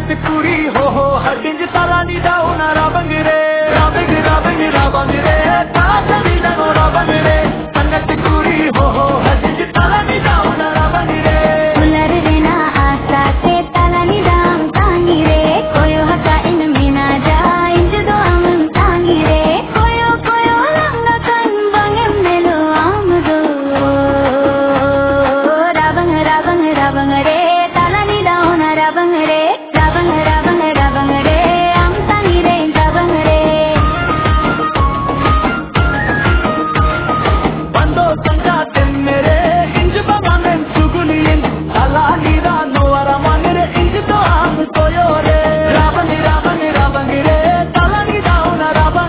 sangat kuri ho ho hadinj talani dauna rabangre rabangre taasani dauna rabangre sangat kuri ho ho hadinj talani dauna rabangre ular rena asa ke talani dam tangire koyo haka in mina ja inj do am tangire koyo langa kan bangem melo amdo rabangre talani dauna rabangre am tangire rabangre bando sangat mere inj bangamen sugulin talani da no aramangre inj do am koyore rabangre talani dauna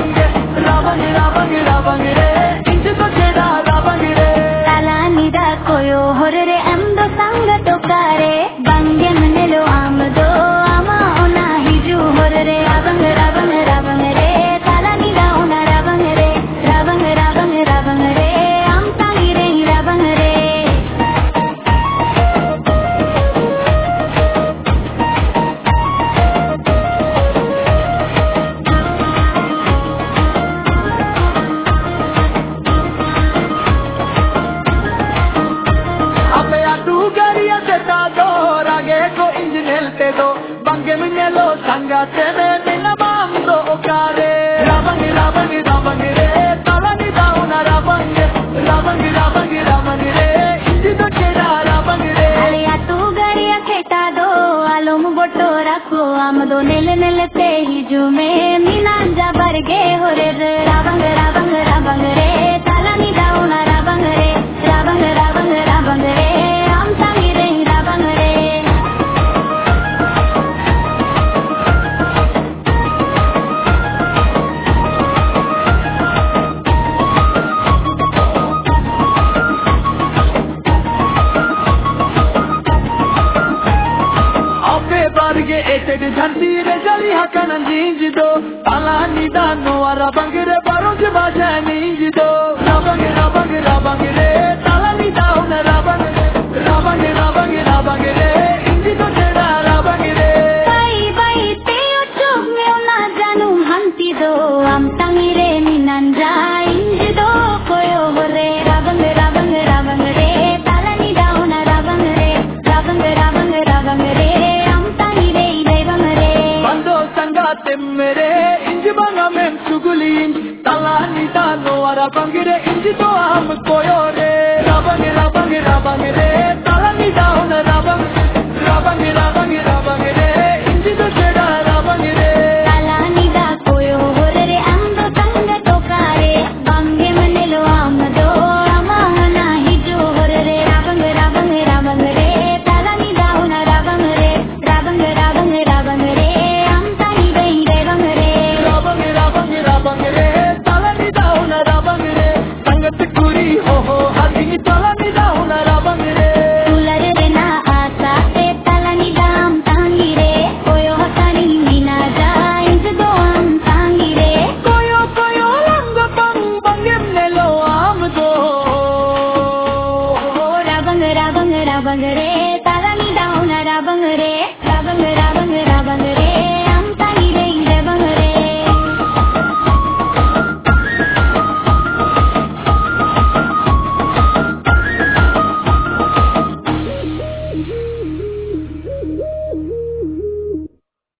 rabangre inj do cheda rabangre talani da koyo horre amdo sanga tokare bangem nelo amdo ama ona hiju horre rabangre talani dauna rabangre am tangire rabangre ape atu gariya seta do rage ko injinel te do bange minelo sangate me minamam do kare rabangre talani dauna rabangre inji do cheda rabangre ale atu gariya kheta do alom boto rakho amdo nel te hiju me minanja barge hore rabangre talani dauna rabangre am tangire rabangre ape barge eted dhanti re jali hakanan jinji do talani da no rabangre baronje bajani jinji do rabangre talani dauna rabangre inji do cheda rabangre bai te ochuk me na janu hanti do am tangire minanja inj do koyo hore rabangre talani dauna rabangre am tangire rabangre bando sangat mere inji bangamen sugulin talani da no rabangre inji do am koyore rabangre talani dauna rabangre inji do cheda rabangre talani da koyo hore amdo sanga tokare bangem nelo amdo ama na hiju hore rabangre talani dauna rabangre am tangire rabangre talani dauna rabangre sangat kuri ho ho hadinj talani dauna rabangre ular rena asa ke talani dam tangire koyo hakani mina ja inj do am tangire koyo langa kan bangem nelo amdo rabangre talani dauna rabangre